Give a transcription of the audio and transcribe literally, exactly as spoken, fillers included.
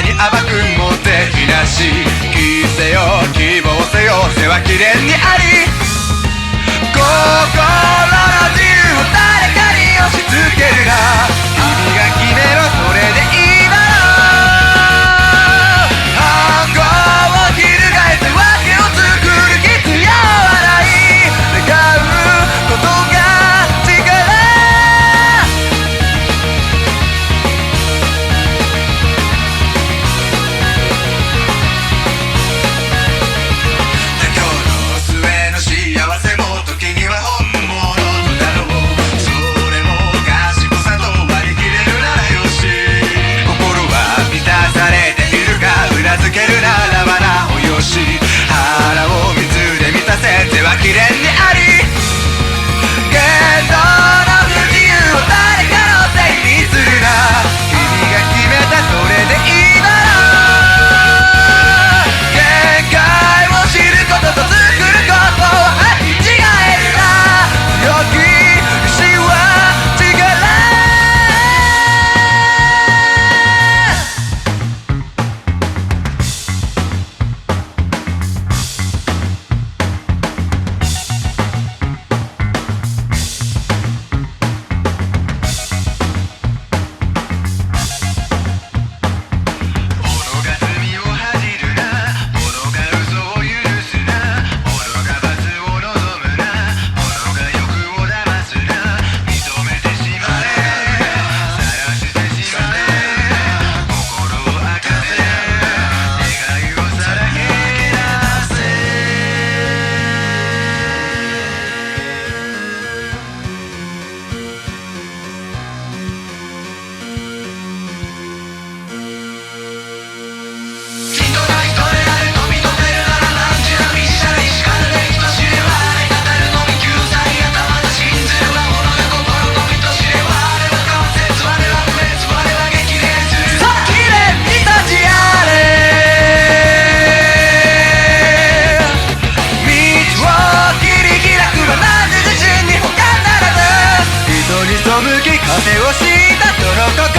に甘くもていなし、生せよ希望せよ背は綺麗にあり、心の自由を誰かに押し付けるな、君が決めろそれでいいだろう。反抗を翻って訳を作る必要はない、願うことがけるならばなおよし、腹を水で満たせてはきれいにあり、言動の不自由を誰かのせいにするな、君が決めたそれでいいだろう。限界を知ることと作ることは違えるな、強き意志は力。背をしたそのこと